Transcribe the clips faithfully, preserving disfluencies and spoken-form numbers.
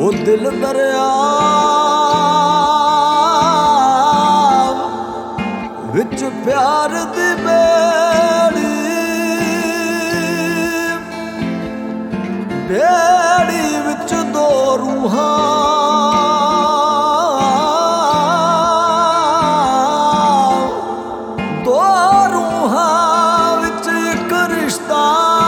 ओ दिल दरिया विच प्यार दी बेड़ी बेड़ी विच दो रूहां दो रूहां विच एक रिश्ता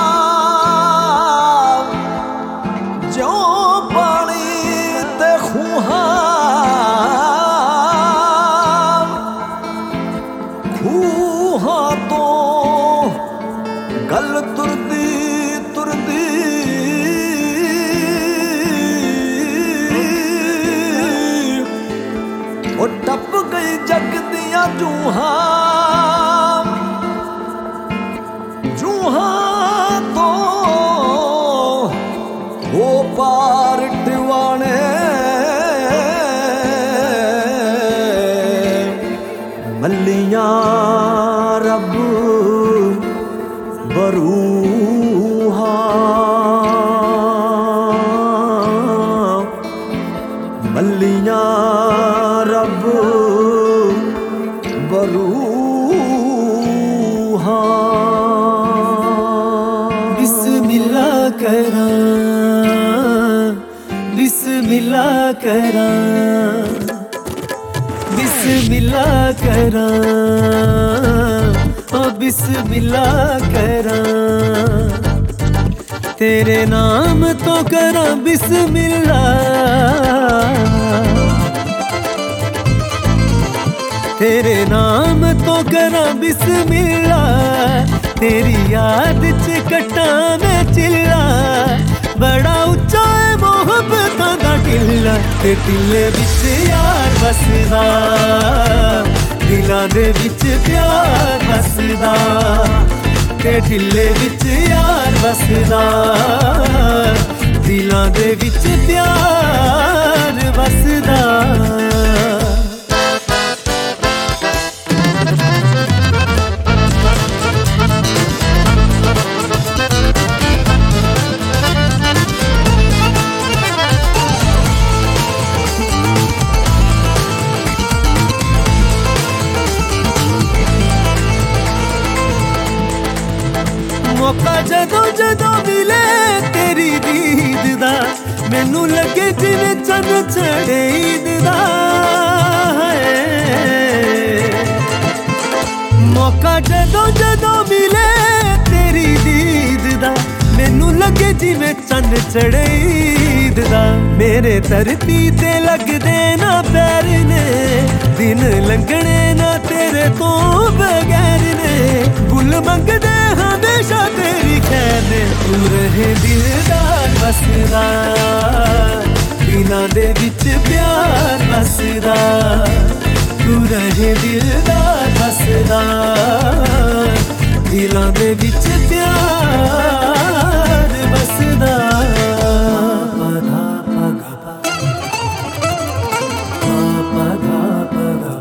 जो पानी ते खूहां खूहां तो गल तुरदी तुरदी ओ टप गई जग दियां जूहां जूहां तो वो पार टिवाने मल्लियां रब बरूहा मल्लियां रब बरूहा बिस्मिल्लाह करा बिस्मिल्लाह करा बिस्मिल्लाह करा ओ बिस्मिल्लाह करा तेरे नाम तो करा बिस्मिल्लाह तेरे नाम तो करा बिस्मिल्लाह तेरी याद च कट्टा मैं चिल्ला बड़ा उच्चा है मोहब्बतां दा टिल्ला ते टिल्ले विच यार बसदा दिलां दे विच प्यार बसदा ते टिल्ले विच यार बसदा दिलां दे विच प्यार बसदा मौका जदों जदों मिले तेरी दीद दा मैनू लगे जिवें चंद चढ़े ईद दा मौका जदों जदों मिले तेरी दीद दा मैनू लगे जिवें चंद चढ़े ईद दा मेरे धरती ते लगदे ना पैर ने दिन लंघने ना तेरे तो बगैर ने गुल मंगदे हमेशा तेरी खैर ने तू रहे दिलदार बसदा दिलां दे विच प्यार बसदा तू रहे दिलदार बसदा दिलां दे विच प्यार बसदा पधा पगा पधा पगा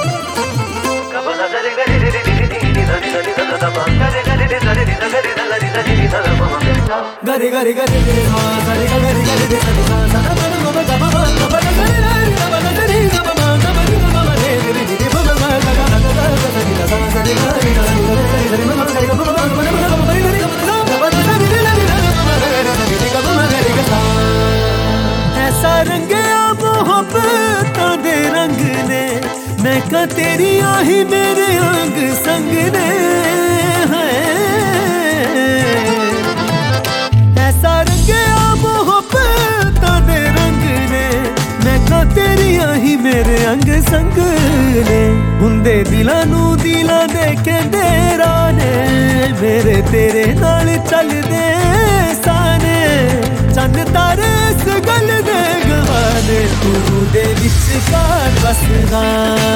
गरे गरे गरे रे हा गरे गरे गरे रे सा सा सा मा मा मा गा मा मा गा रे रे रे गा मा गा रे गा मा गा मा रे गा मा रे रे रे रे मा मा गा गा गा गा गा सा रे गा सा रे गा रे गा रे रे रे मा मा गा गा मा मा गा मा रे रे गा मा रे रे गा मा रे रे रे गा मा रे रे गा ऐसा रंगया मोहब्बतां दे रंग ने मैं का तेरी आही मेरे अंग संग ने ऐसा रंगया मोहब्बतां दे रंग ने मैं का तेरी आही मेरे अंग संग ने हुंदे दिलां नू दिलां दे कहंदे राने मेरे तेरे नाल चलदे साने चंद तारे इस गल दे गवाने तू दे विच कार बसदा